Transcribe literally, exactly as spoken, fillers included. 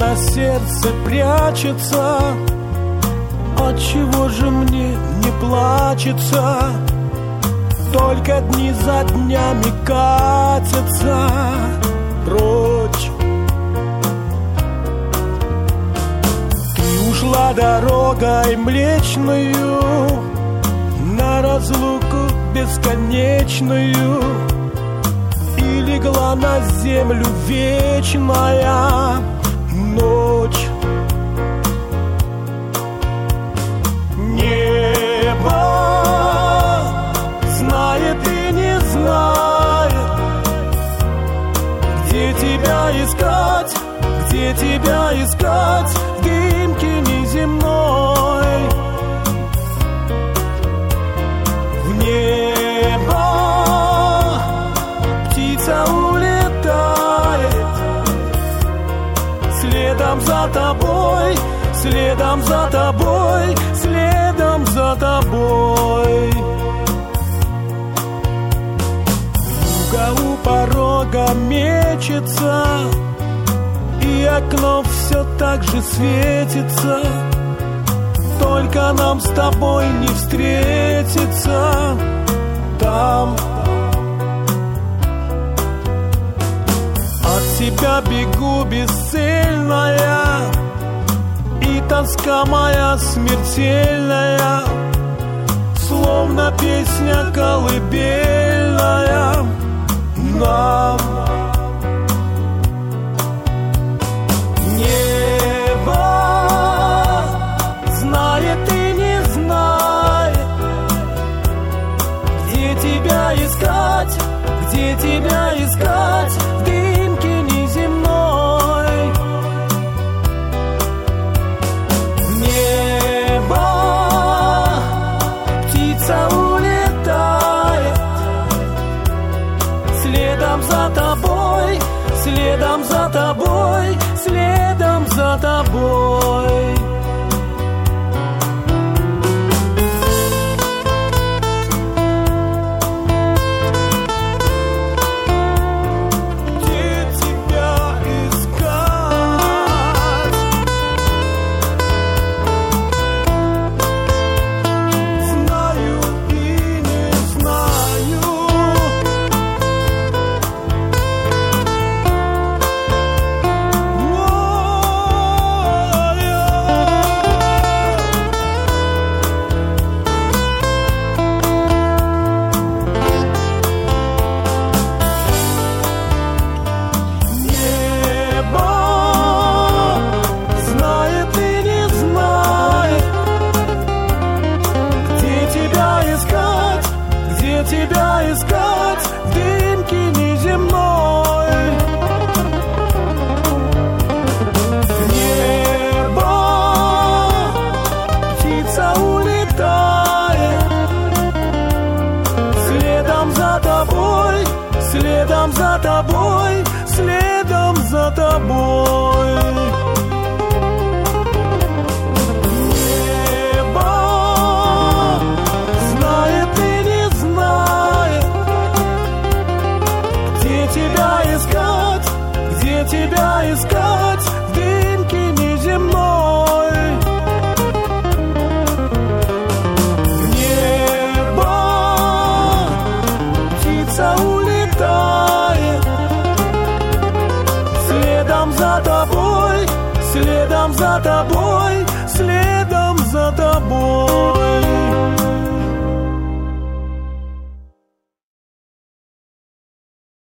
на сердце прячется. Отчего же мне не плачется? Только дни за днями катятся прочь. Ты ушла дорогой млечную на разлуку бесконечную, и легла на землю вечная ночь. Небо знает и не знает, где тебя искать, где тебя искать в дымке неземной. В небо птица улетает, следом за тобой, следом за тобой, следом за тобой. Вьюга у порога мечется, и окно все так же светится. Только нам с тобой не встретиться там. От себя бегу бесцельная, и тоска моя смертельная, словно песня колыбельная нам. Небо знает и не знает, где тебя искать, где тебя искать в дымке неземной. В небо птица улетает, следом за тобой, следом за тобой, следом за тобой. Тебя искать в дымке неземной. В небо птица улетает, следом за тобой, следом за тобой, следом за тобой. Тебя искать в дымке неземной. В небо птица улетает, следом за тобой, следом за тобой, следом за тобой.